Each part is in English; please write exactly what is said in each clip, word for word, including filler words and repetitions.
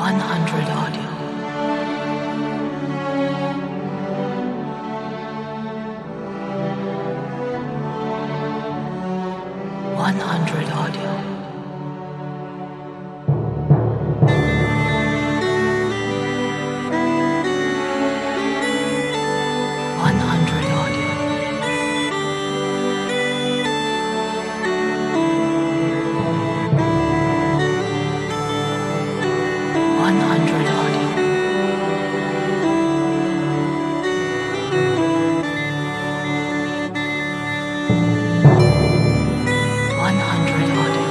one hundred audio. one hundred audio. one hundred audio. one hundred audio. one hundred audio.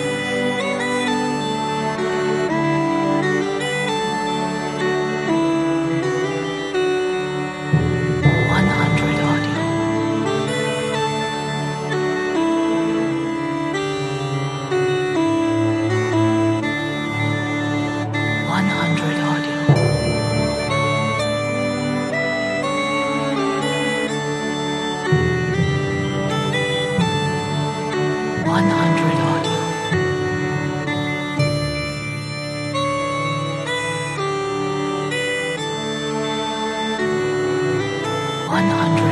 one hundred audio. one hundred audio. one hundred audio. one hundred